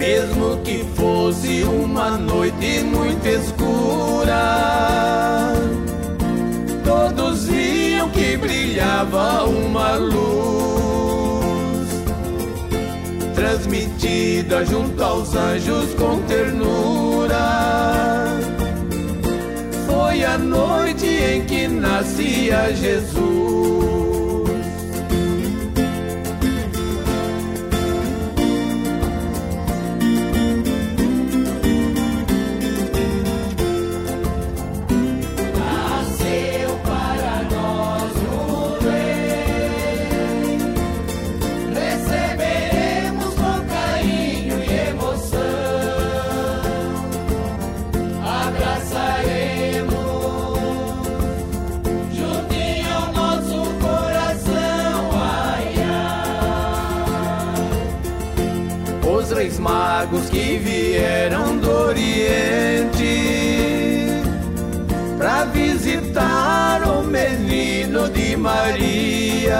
mesmo que fosse uma noite muito escura, todos viam que brilhava uma luz, transmitida junto aos anjos com ternura. Foi a noite em que nascia Jesus. Magos que vieram do Oriente pra visitar o menino de Maria,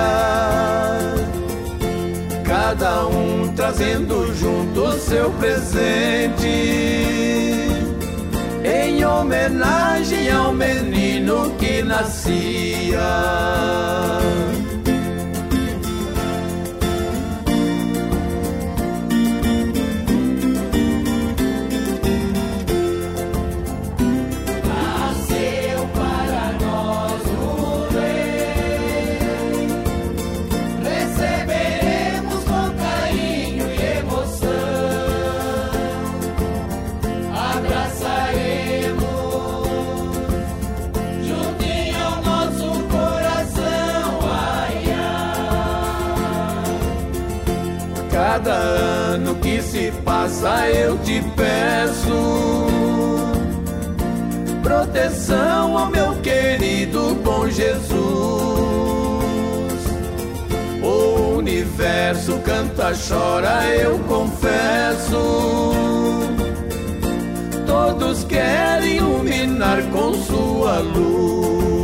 cada um trazendo junto seu presente em homenagem ao menino que nascia. Cada ano que se passa eu te peço proteção ao meu querido bom Jesus. O universo canta, chora, eu confesso, todos querem iluminar com sua luz.